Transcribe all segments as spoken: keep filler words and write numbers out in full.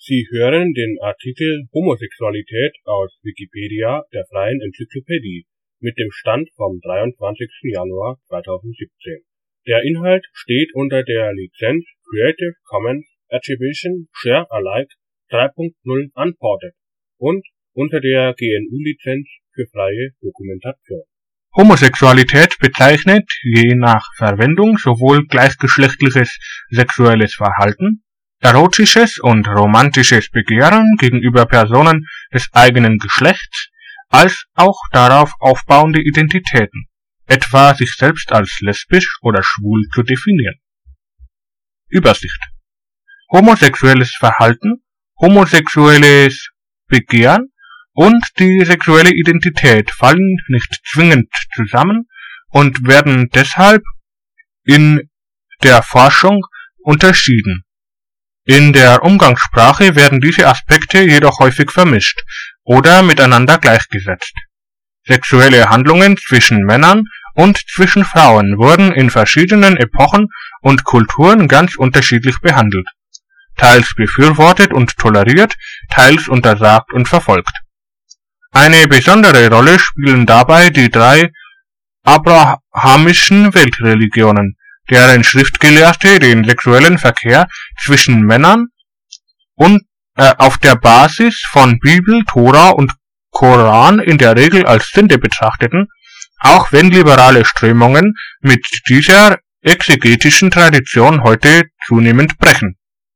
Sie hören den Artikel Homosexualität, aus Wikipedia, der freien Enzyklopädie. Mit dem Stand vom dreiundzwanzigsten Januar zweitausendsiebzehn. Der Inhalt steht unter der Lizenz Creative Commons Attribution Share Alike drei Punkt null Unported und unter der G N U-Lizenz für freie Dokumentation. Homosexualität bezeichnet je nach Verwendung sowohl gleichgeschlechtliches sexuelles Verhalten, erotisches und romantisches Begehren gegenüber Personen des eigenen Geschlechts, als auch darauf aufbauende Identitäten, etwa sich selbst als lesbisch oder schwul zu definieren. Übersicht: Homosexuelles Verhalten, homosexuelles Begehren und die sexuelle Identität fallen nicht zwingend zusammen und werden deshalb in der Forschung unterschieden. In der Umgangssprache werden diese Aspekte jedoch häufig vermischt oder miteinander gleichgesetzt. Sexuelle Handlungen zwischen Männern und zwischen Frauen wurden in verschiedenen Epochen und Kulturen ganz unterschiedlich behandelt, teils befürwortet und toleriert, teils untersagt und verfolgt. Eine besondere Rolle spielen dabei die drei abrahamischen Weltreligionen, deren Schriftgelehrte den sexuellen Verkehr zwischen Männern und äh, auf der Basis von Bibel, Tora und Koran in der Regel als Sünde betrachteten, auch wenn liberale Strömungen mit dieser exegetischen Tradition heute zunehmend brechen.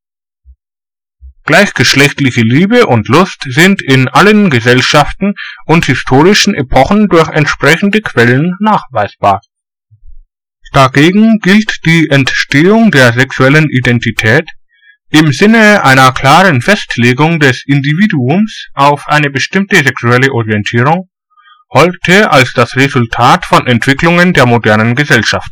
Gleichgeschlechtliche Liebe und Lust sind in allen Gesellschaften und historischen Epochen durch entsprechende Quellen nachweisbar. Dagegen gilt die Entstehung der sexuellen Identität im Sinne einer klaren Festlegung des Individuums auf eine bestimmte sexuelle Orientierung heute als das Resultat von Entwicklungen der modernen Gesellschaft.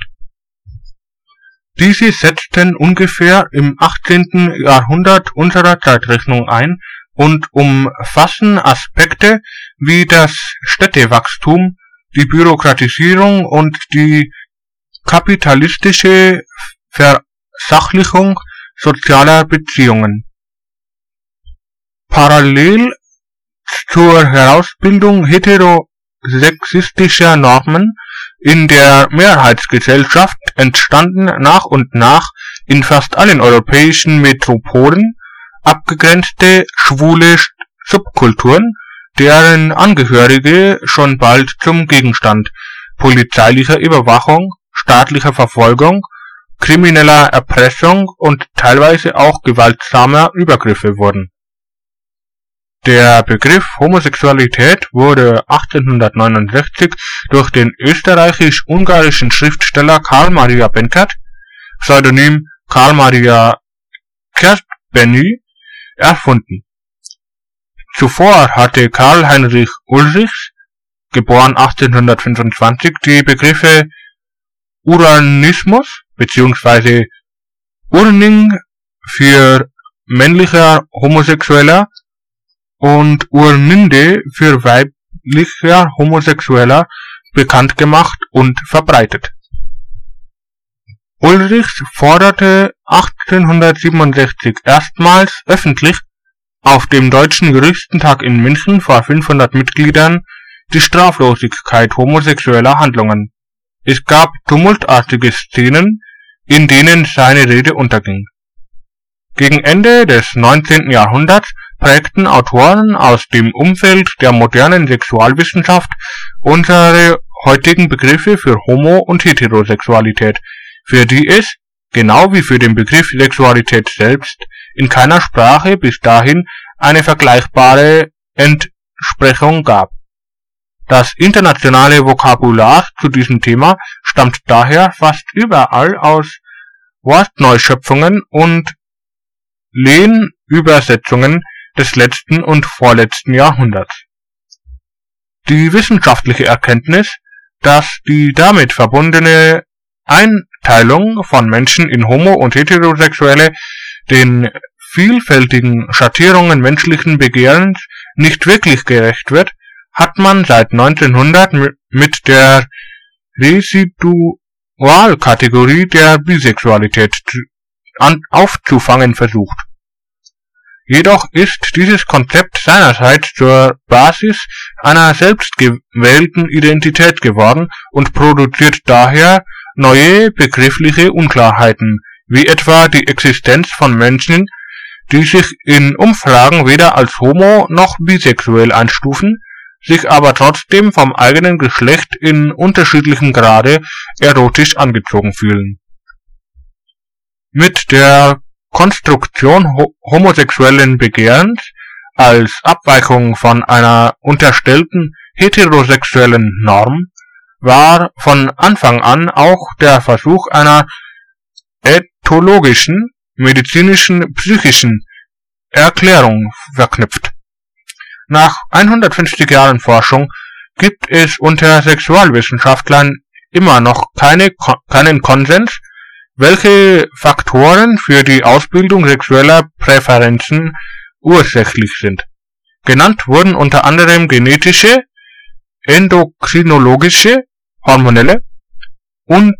Diese setzten ungefähr im achtzehnten Jahrhundert unserer Zeitrechnung ein und umfassen Aspekte wie das Städtewachstum, die Bürokratisierung und die kapitalistische Versachlichung sozialer Beziehungen. Parallel zur Herausbildung heterosexistischer Normen in der Mehrheitsgesellschaft entstanden nach und nach in fast allen europäischen Metropolen abgegrenzte schwule Subkulturen, deren Angehörige schon bald zum Gegenstand polizeilicher Überwachung, staatlicher Verfolgung, krimineller Erpressung und teilweise auch gewaltsamer Übergriffe wurden. Der Begriff Homosexualität wurde achtzehnhundertneunundsechzig durch den österreichisch-ungarischen Schriftsteller Karl Maria Benkert, Pseudonym Karl Maria Kertbeny, erfunden. Zuvor hatte Karl Heinrich Ulrichs, geboren achtzehnhundertfünfundzwanzig, die Begriffe Uranismus bzw. Urning für männlicher Homosexueller und Urninde für weiblicher Homosexueller bekannt gemacht und verbreitet. Ulrichs forderte achtzehnhundertsiebenundsechzig erstmals öffentlich auf dem Deutschen Juristentag in München vor fünfhundert Mitgliedern die Straflosigkeit homosexueller Handlungen. Es gab tumultartige Szenen, in denen seine Rede unterging. Gegen Ende des neunzehnten Jahrhunderts prägten Autoren aus dem Umfeld der modernen Sexualwissenschaft unsere heutigen Begriffe für Homo- und Heterosexualität, für die es, genau wie für den Begriff Sexualität selbst, in keiner Sprache bis dahin eine vergleichbare Entsprechung gab. Das internationale Vokabular zu diesem Thema stammt daher fast überall aus Wortneuschöpfungen und Lehnübersetzungen des letzten und vorletzten Jahrhunderts. Die wissenschaftliche Erkenntnis, dass die damit verbundene Einteilung von Menschen in Homo- und Heterosexuelle den vielfältigen Schattierungen menschlichen Begehrens nicht wirklich gerecht wird, hat man seit neunzehnhundert mit der Residualkategorie der Bisexualität aufzufangen versucht. Jedoch ist dieses Konzept seinerseits zur Basis einer selbstgewählten Identität geworden und produziert daher neue begriffliche Unklarheiten, wie etwa die Existenz von Menschen, die sich in Umfragen weder als homo noch bisexuell einstufen, sich aber trotzdem vom eigenen Geschlecht in unterschiedlichem Grade erotisch angezogen fühlen. Mit der Konstruktion ho homosexuellen Begehrens als Abweichung von einer unterstellten heterosexuellen Norm war von Anfang an auch der Versuch einer ethologischen, medizinischen, psychischen Erklärung verknüpft. Nach hundertfünfzig Jahren Forschung gibt es unter Sexualwissenschaftlern immer noch keine, keinen Konsens, welche Faktoren für die Ausbildung sexueller Präferenzen ursächlich sind. Genannt wurden unter anderem genetische, endokrinologische, hormonelle und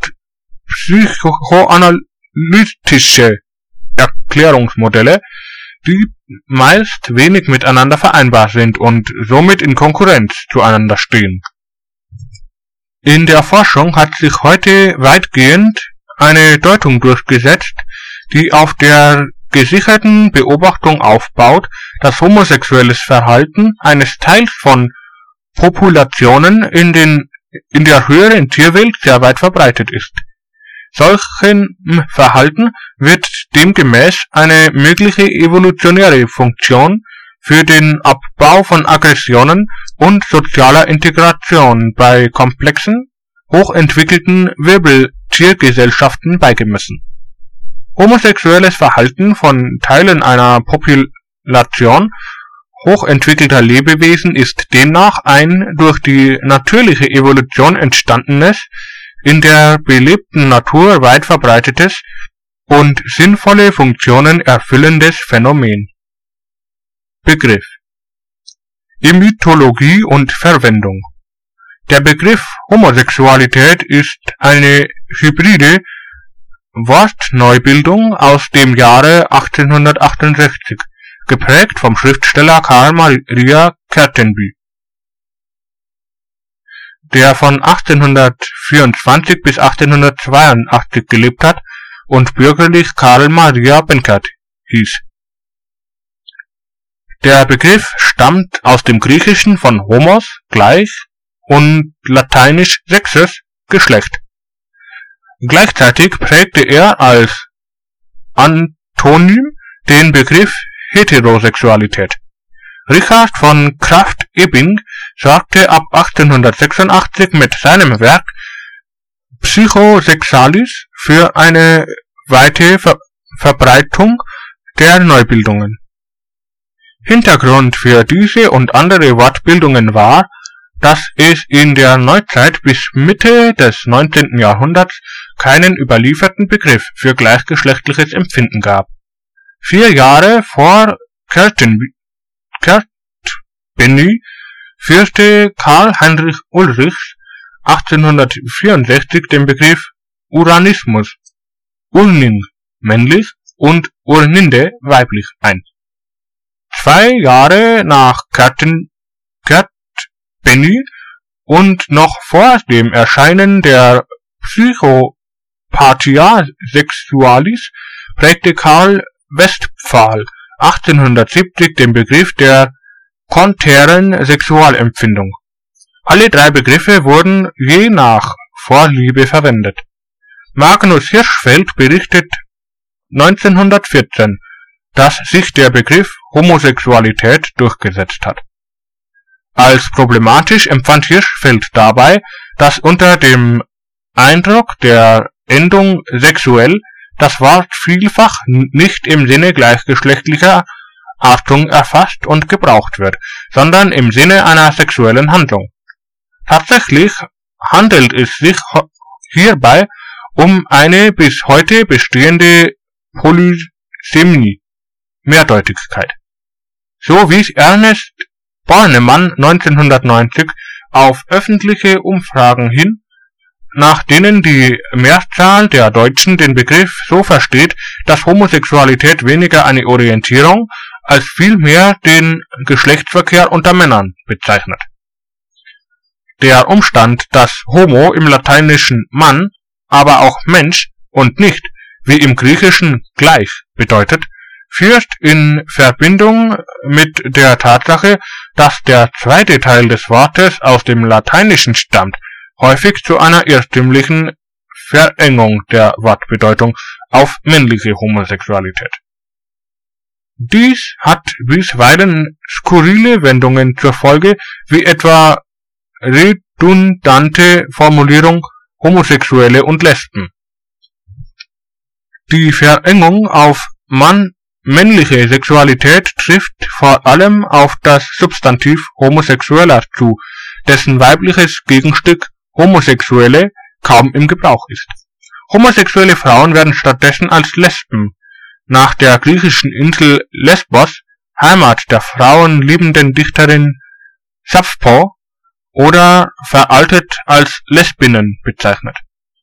psychoanalytische Erklärungsmodelle, die meist wenig miteinander vereinbar sind und somit in Konkurrenz zueinander stehen. In der Forschung hat sich heute weitgehend eine Deutung durchgesetzt, die auf der gesicherten Beobachtung aufbaut, dass homosexuelles Verhalten eines Teils von Populationen in, den, in der höheren Tierwelt sehr weit verbreitet ist. Solchem Verhalten wird demgemäß eine mögliche evolutionäre Funktion für den Abbau von Aggressionen und sozialer Integration bei komplexen, hochentwickelten Wirbeltiergesellschaften beigemessen. Homosexuelles Verhalten von Teilen einer Population hochentwickelter Lebewesen ist demnach ein durch die natürliche Evolution entstandenes, in der belebten Natur weit verbreitetes und sinnvolle Funktionen erfüllendes Phänomen. Begriff: Mythologie und Verwendung. Der Begriff Homosexualität ist eine hybride Wortneubildung aus dem Jahre achtzehnhundertachtundsechzig, geprägt vom Schriftsteller Karl Maria Kertenby, der von achtzehnhundertvierundzwanzig bis achtzehnhundertzweiundachtzig gelebt hat und bürgerlich Karl Maria Benkert hieß. Der Begriff stammt aus dem Griechischen von homos, gleich, und lateinisch sexus, Geschlecht. Gleichzeitig prägte er als Antonym den Begriff Heterosexualität. Richard von Krafft-Ebing sorgte ab achtzehnhundertsechsundachtzig mit seinem Werk Psychosexualis für eine weite Ver Verbreitung der Neubildungen. Hintergrund für diese und andere Wortbildungen war, dass es in der Neuzeit bis Mitte des neunzehnten Jahrhunderts keinen überlieferten Begriff für gleichgeschlechtliches Empfinden gab. Vier Jahre vor Kertenby Kertbeny führte Karl Heinrich Ulrichs achtzehnhundertvierundsechzig den Begriff Uranismus, Urning männlich und Urninde weiblich ein. Zwei Jahre nach Kerten, Kertbeny und noch vor dem Erscheinen der Psychopathia Sexualis prägte Karl Westphal achtzehnhundertsiebzig den Begriff der konträren Sexualempfindung. Alle drei Begriffe wurden je nach Vorliebe verwendet. Magnus Hirschfeld berichtet neunzehnhundertvierzehn, dass sich der Begriff Homosexualität durchgesetzt hat. Als problematisch empfand Hirschfeld dabei, dass unter dem Eindruck der Endung sexuell das Wort vielfach nicht im Sinne gleichgeschlechtlicher Artung erfasst und gebraucht wird, sondern im Sinne einer sexuellen Handlung. Tatsächlich handelt es sich hierbei um eine bis heute bestehende Polysemie, Mehrdeutigkeit. So wies Ernest Bornemann neunzehnhundertneunzig auf öffentliche Umfragen hin, nach denen die Mehrzahl der Deutschen den Begriff so versteht, dass Homosexualität weniger eine Orientierung als vielmehr den Geschlechtsverkehr unter Männern bezeichnet. Der Umstand, dass Homo im Lateinischen Mann, aber auch Mensch und nicht, wie im Griechischen gleich bedeutet, führt in Verbindung mit der Tatsache, dass der zweite Teil des Wortes aus dem Lateinischen stammt, häufig zu einer irrtümlichen Verengung der Wortbedeutung auf männliche Homosexualität. Dies hat bisweilen skurrile Wendungen zur Folge, wie etwa redundante Formulierung Homosexuelle und Lesben. Die Verengung auf Mann männliche Sexualität trifft vor allem auf das Substantiv homosexueller zu, dessen weibliches Gegenstück Homosexuelle kaum im Gebrauch ist. Homosexuelle Frauen werden stattdessen als Lesben, nach der griechischen Insel Lesbos, Heimat der frauenliebenden Dichterin Sappho, oder veraltet als Lesbinnen bezeichnet.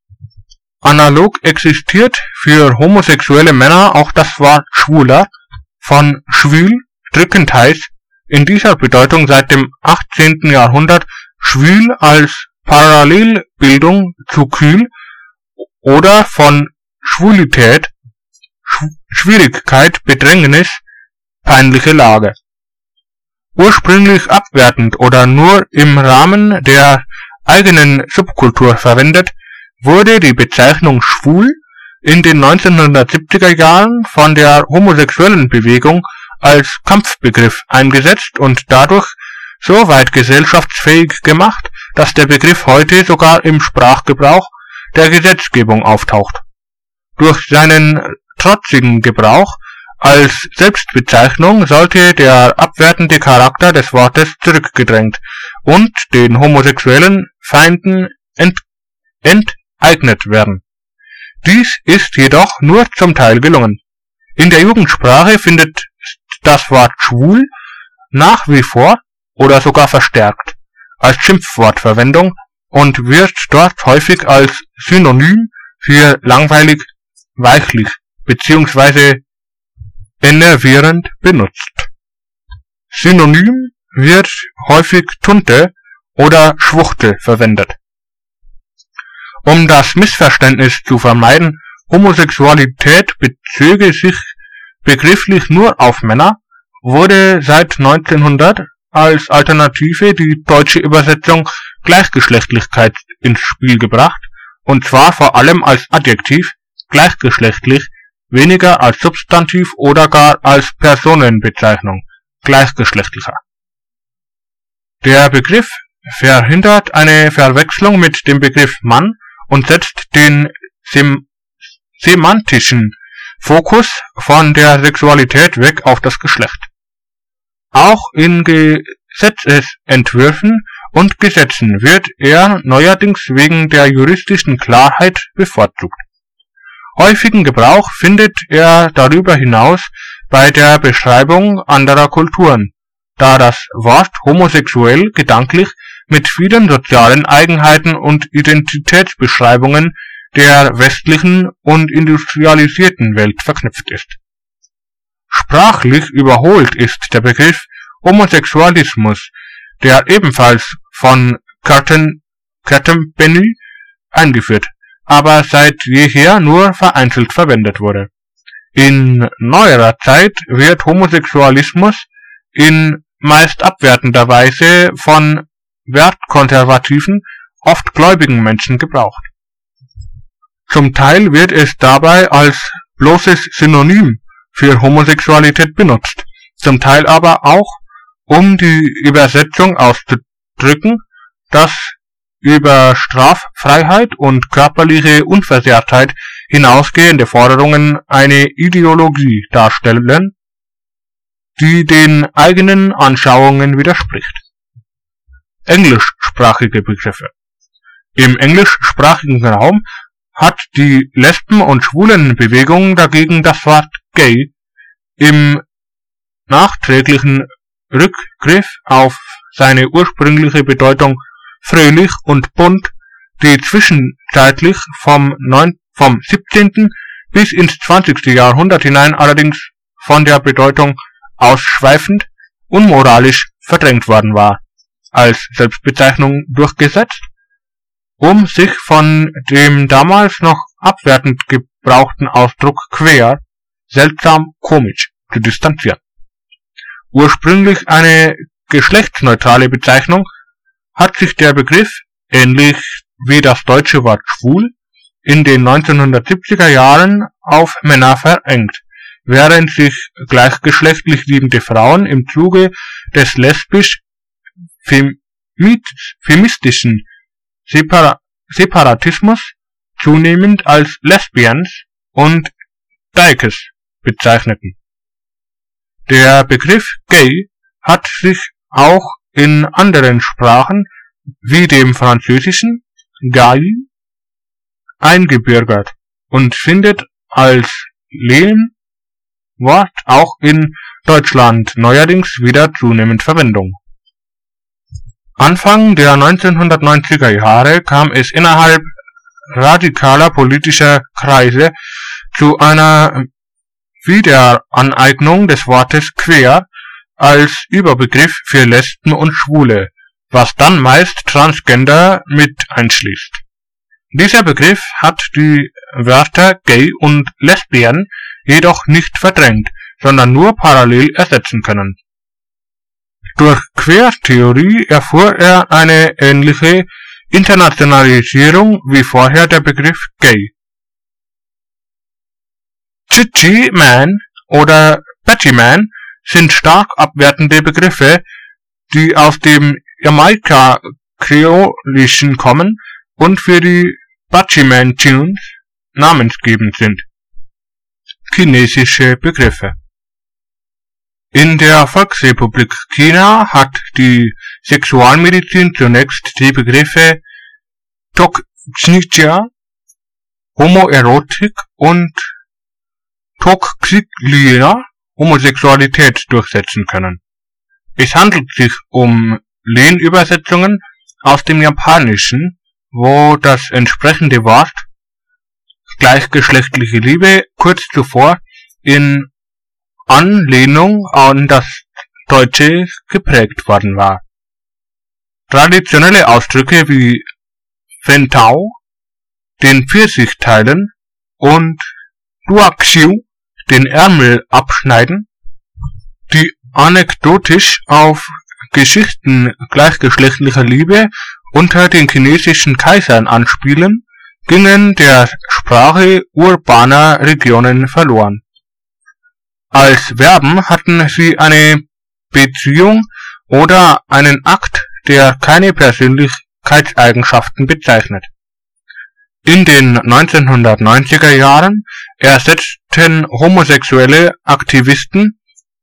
Analog existiert für homosexuelle Männer auch das Wort Schwuler, von schwül, drückend heiß, in dieser Bedeutung seit dem achtzehnten Jahrhundert schwül als Parallelbildung zu kühl oder von Schwulität, Sch Schwierigkeit, Bedrängnis, peinliche Lage. Ursprünglich abwertend oder nur im Rahmen der eigenen Subkultur verwendet, wurde die Bezeichnung schwul in den neunzehnhundertsiebziger Jahren von der homosexuellen Bewegung als Kampfbegriff eingesetzt und dadurch so weit gesellschaftsfähig gemacht, dass der Begriff heute sogar im Sprachgebrauch der Gesetzgebung auftaucht. Durch seinen trotzigen Gebrauch als Selbstbezeichnung sollte der abwertende Charakter des Wortes zurückgedrängt und den homosexuellen Feinden ent enteignet werden. Dies ist jedoch nur zum Teil gelungen. In der Jugendsprache findet das Wort schwul nach wie vor oder sogar verstärkt als Schimpfwortverwendung und wird dort häufig als Synonym für langweilig, weichlich bzw. enervierend benutzt. Synonym wird häufig Tunte oder Schwuchtel verwendet. Um das Missverständnis zu vermeiden, Homosexualität bezöge sich begrifflich nur auf Männer, wurde seit neunzehnhundert als Alternative die deutsche Übersetzung Gleichgeschlechtlichkeit ins Spiel gebracht, und zwar vor allem als Adjektiv gleichgeschlechtlich, weniger als Substantiv oder gar als Personenbezeichnung gleichgeschlechtlicher. Der Begriff verhindert eine Verwechslung mit dem Begriff Mann und setzt den sem semantischen Fokus von der Sexualität weg auf das Geschlecht. Auch in Gesetzesentwürfen und Gesetzen wird er neuerdings wegen der juristischen Klarheit bevorzugt. Häufigen Gebrauch findet er darüber hinaus bei der Beschreibung anderer Kulturen, da das Wort homosexuell gedanklich mit vielen sozialen Eigenheiten und Identitätsbeschreibungen der westlichen und industrialisierten Welt verknüpft ist. Sprachlich überholt ist der Begriff Homosexualismus, der ebenfalls von Kattenpenny eingeführt, aber seit jeher nur vereinzelt verwendet wurde. In neuerer Zeit wird Homosexualismus in meist abwertender Weise von wertkonservativen, oft gläubigen Menschen gebraucht. Zum Teil wird es dabei als bloßes Synonym für Homosexualität benutzt, zum Teil aber auch, um die Übersetzung auszudrücken, dass über Straffreiheit und körperliche Unversehrtheit hinausgehende Forderungen eine Ideologie darstellen, die den eigenen Anschauungen widerspricht. Englischsprachige Begriffe. Im englischsprachigen Raum hat die Lesben- und Schwulenbewegung dagegen das Wort gay im nachträglichen Rückgriff auf seine ursprüngliche Bedeutung fröhlich und bunt, die zwischenzeitlich vom, neun, vom siebzehnten bis ins zwanzigste Jahrhundert hinein allerdings von der Bedeutung ausschweifend, unmoralisch verdrängt worden war, als Selbstbezeichnung durchgesetzt, um sich von dem damals noch abwertend gebrauchten Ausdruck queer, seltsam komisch, zu distanzieren. Ursprünglich eine geschlechtsneutrale Bezeichnung, hat sich der Begriff, ähnlich wie das deutsche Wort schwul, in den neunzehnhundertsiebziger Jahren auf Männer verengt, während sich gleichgeschlechtlich liebende Frauen im Zuge des lesbisch-feministischen Separ Separatismus zunehmend als Lesbians und Dykes bezeichneten. Der Begriff gay hat sich auch in anderen Sprachen wie dem Französischen gay eingebürgert und findet als Lehnwort auch in Deutschland neuerdings wieder zunehmend Verwendung. Anfang der neunzehnhundertneunziger Jahre kam es innerhalb radikaler politischer Kreise zu einer Wiederaneignung des Wortes queer als Überbegriff für Lesben und Schwule, was dann meist Transgender mit einschließt. Dieser Begriff hat die Wörter gay und lesbian jedoch nicht verdrängt, sondern nur parallel ersetzen können. Durch Queertheorie erfuhr er eine ähnliche Internationalisierung wie vorher der Begriff gay. Chichi Man oder Betty Man sind stark abwertende Begriffe, die aus dem Jamaika-Kreolischen kommen und für die Bachman Tunes namensgebend sind. Chinesische Begriffe. In der Volksrepublik China hat die Sexualmedizin zunächst die Begriffe Toxicity, Homoerotik und Toxiclia, Homosexualität durchsetzen können. Es handelt sich um Lehnübersetzungen aus dem Japanischen, wo das entsprechende Wort gleichgeschlechtliche Liebe kurz zuvor in Anlehnung an das Deutsche geprägt worden war. Traditionelle Ausdrücke wie Fentao, den Pfirsich teilen, und Duaxiu, den Ärmel abschneiden, die anekdotisch auf Geschichten gleichgeschlechtlicher Liebe unter den chinesischen Kaisern anspielen, gingen der Sprache urbaner Regionen verloren. Als Verben hatten sie eine Beziehung oder einen Akt, der keine Persönlichkeitseigenschaften bezeichnet. In den neunzehnhundertneunziger Jahren ersetzten homosexuelle Aktivisten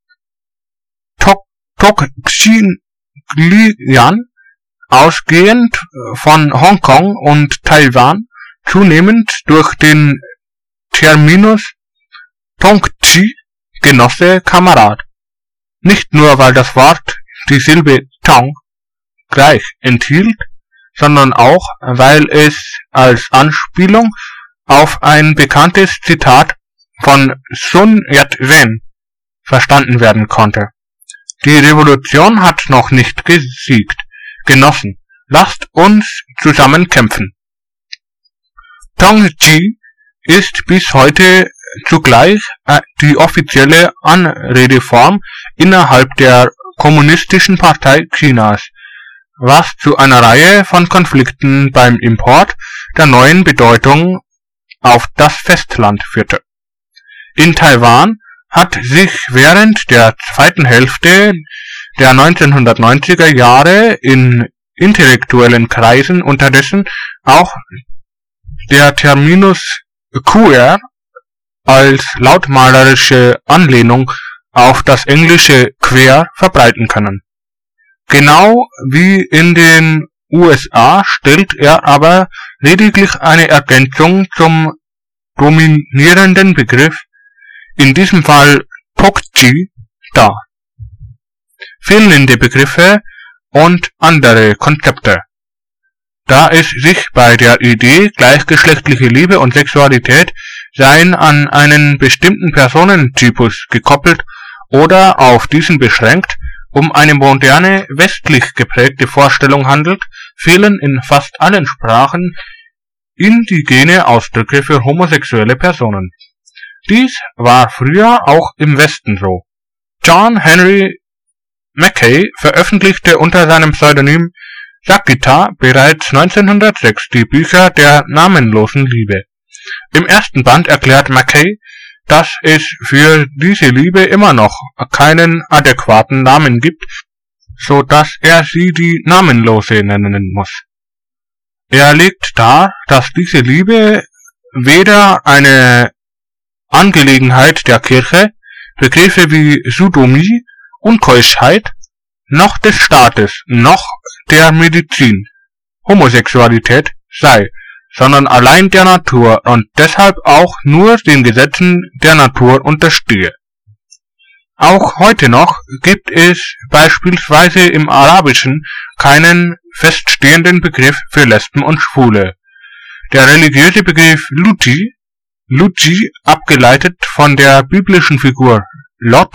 Toxicilian, ausgehend von Hongkong und Taiwan, zunehmend durch den Terminus Tongci, Genosse, Kamerad. Nicht nur, weil das Wort die Silbe Tong gleich enthielt, sondern auch, weil es als Anspielung auf ein bekanntes Zitat von Sun Yat-sen verstanden werden konnte. Die Revolution hat noch nicht gesiegt. Genossen, lasst uns zusammen kämpfen. Tongji ist bis heute zugleich die offizielle Anredeform innerhalb der Kommunistischen Partei Chinas, was zu einer Reihe von Konflikten beim Import der neuen Bedeutung auf das Festland führte. In Taiwan hat sich während der zweiten Hälfte der neunzehnhundertneunziger Jahre in intellektuellen Kreisen unterdessen auch der Terminus queer als lautmalerische Anlehnung auf das englische queer verbreiten können. Genau wie in den U S A stellt er aber lediglich eine Ergänzung zum dominierenden Begriff, in diesem Fall Tokchi, dar. Fehlende Begriffe und andere Konzepte. Da es sich bei der Idee gleichgeschlechtliche Liebe und Sexualität seien an einen bestimmten Personentypus gekoppelt oder auf diesen beschränkt, um eine moderne, westlich geprägte Vorstellung handelt, fehlen in fast allen Sprachen indigene Ausdrücke für homosexuelle Personen. Dies war früher auch im Westen so. John Henry Mackay veröffentlichte unter seinem Pseudonym Sakita bereits neunzehnhundertsechs die Bücher der namenlosen Liebe. Im ersten Band erklärt Mackay, dass es für diese Liebe immer noch keinen adäquaten Namen gibt, so dass er sie die Namenlose nennen muss. Er legt dar, dass diese Liebe weder eine Angelegenheit der Kirche, Begriffe wie Sodomie, Unkeuschheit, noch des Staates, noch der Medizin, Homosexualität sei, sondern allein der Natur und deshalb auch nur den Gesetzen der Natur unterstehe. Auch heute noch gibt es beispielsweise im Arabischen keinen feststehenden Begriff für Lesben und Schwule. Der religiöse Begriff Luti, Luji, abgeleitet von der biblischen Figur Lot,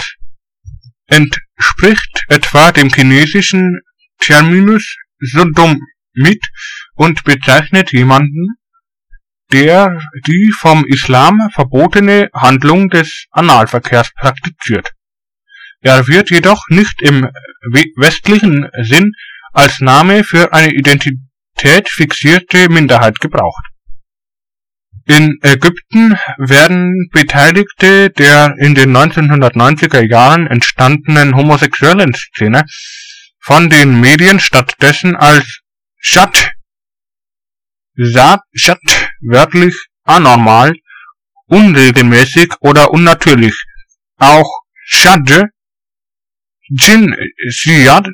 entspricht etwa dem chinesischen Terminus Sodomit und bezeichnet jemanden, der die vom Islam verbotene Handlung des Analverkehrs praktiziert. Er wird jedoch nicht im westlichen Sinn als Name für eine Identität fixierte Minderheit gebraucht. In Ägypten werden Beteiligte der in den neunzehnhundertneunziger Jahren entstandenen homosexuellen Szene von den Medien stattdessen als Shat, Sat, Shat, wörtlich anormal, unregelmäßig oder unnatürlich, auch Shadj, Jin, Jian,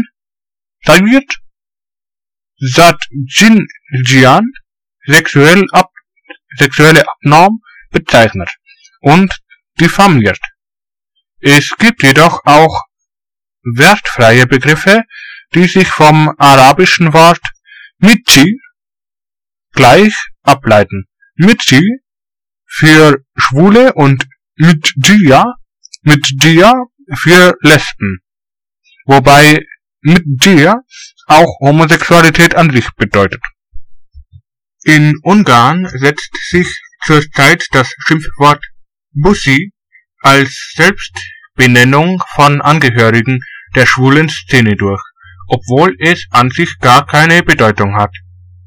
Sayid, Sat, Jin, Jian, sexuell ab sexuelle Abnorm bezeichnet und diffamiert. Es gibt jedoch auch wertfreie Begriffe, die sich vom arabischen Wort Michi gleich ableiten. Michi für Schwule und Mitjia, Mitjia für Lesben, wobei Mitjia auch Homosexualität an sich bedeutet. In Ungarn setzt sich zurzeit das Schimpfwort Bussi als Selbstbenennung von Angehörigen der schwulen Szene durch, obwohl es an sich gar keine Bedeutung hat.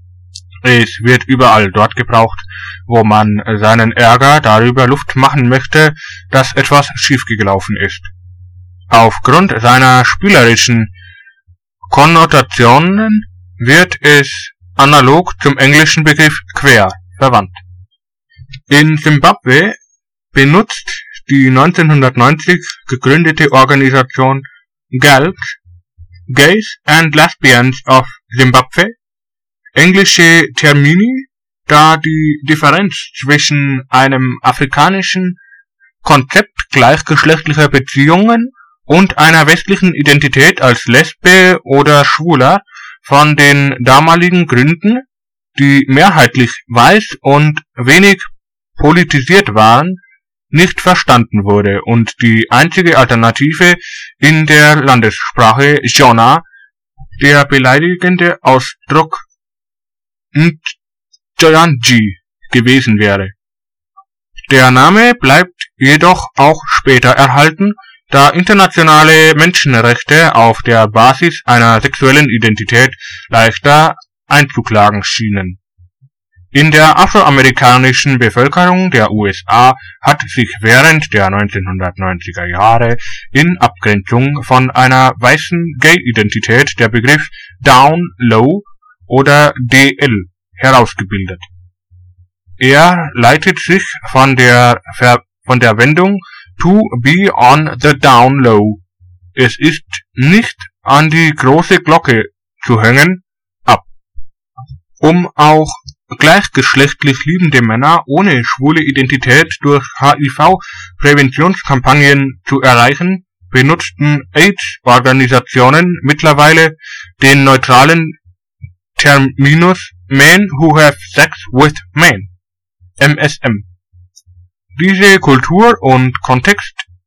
Es wird überall dort gebraucht, wo man seinen Ärger darüber Luft machen möchte, dass etwas schiefgelaufen ist. Aufgrund seiner spielerischen Konnotationen wird es analog zum englischen Begriff queer verwandt. In Simbabwe benutzt die neunzehnhundertneunzig gegründete Organisation G A L S, Gays and Lesbians of Zimbabwe, englische Termini, da die Differenz zwischen einem afrikanischen Konzept gleichgeschlechtlicher Beziehungen und einer westlichen Identität als Lesbe oder Schwuler von den damaligen Gründen, die mehrheitlich weiß und wenig politisiert waren, nicht verstanden wurde und die einzige Alternative in der Landessprache Shona der beleidigende Ausdruck Njoyanji gewesen wäre. Der Name bleibt jedoch auch später erhalten, da internationale Menschenrechte auf der Basis einer sexuellen Identität leichter einzuklagen schienen. In der afroamerikanischen Bevölkerung der U S A hat sich während der neunzehnhundertneunziger Jahre in Abgrenzung von einer weißen Gay-Identität der Begriff Down Low oder D L herausgebildet. Er leitet sich von der, Ver von der Wendung to be on the down low, es ist nicht an die große Glocke zu hängen, ab. Um auch gleichgeschlechtlich liebende Männer ohne schwule Identität durch H I V-Präventionskampagnen zu erreichen, benutzten AIDS-Organisationen mittlerweile den neutralen Terminus Men Who Have Sex with Men, M S M. Diese Kultur und Kontext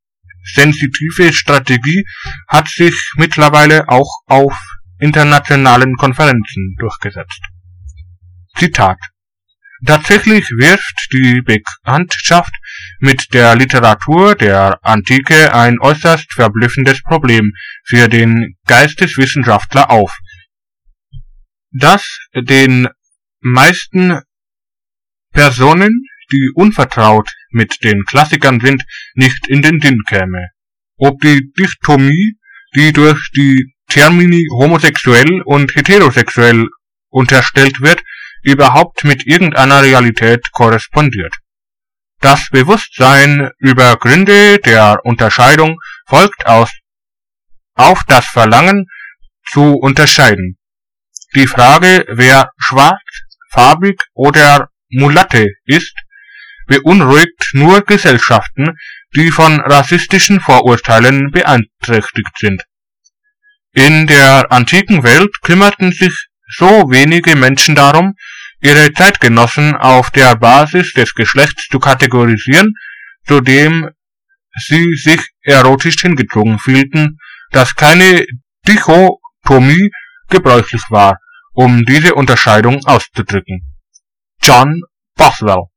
sensitive Strategie hat sich mittlerweile auch auf internationalen Konferenzen durchgesetzt. Zitat: Tatsächlich wirft die Bekanntschaft mit der Literatur der Antike ein äußerst verblüffendes Problem für den Geisteswissenschaftler auf, das den meisten Personen, die unvertraut mit den Klassikern sind, nicht in den Sinn käme. Ob die Dichotomie, die durch die Termini homosexuell und heterosexuell unterstellt wird, überhaupt mit irgendeiner Realität korrespondiert. Das Bewusstsein über Gründe der Unterscheidung folgt aus auf das Verlangen zu unterscheiden. Die Frage, wer schwarz, farbig oder Mulatte ist, beunruhigt nur Gesellschaften, die von rassistischen Vorurteilen beeinträchtigt sind. In der antiken Welt kümmerten sich so wenige Menschen darum, ihre Zeitgenossen auf der Basis des Geschlechts zu kategorisieren, zu dem sie sich erotisch hingezogen fühlten, dass keine Dichotomie gebräuchlich war, um diese Unterscheidung auszudrücken. John Boswell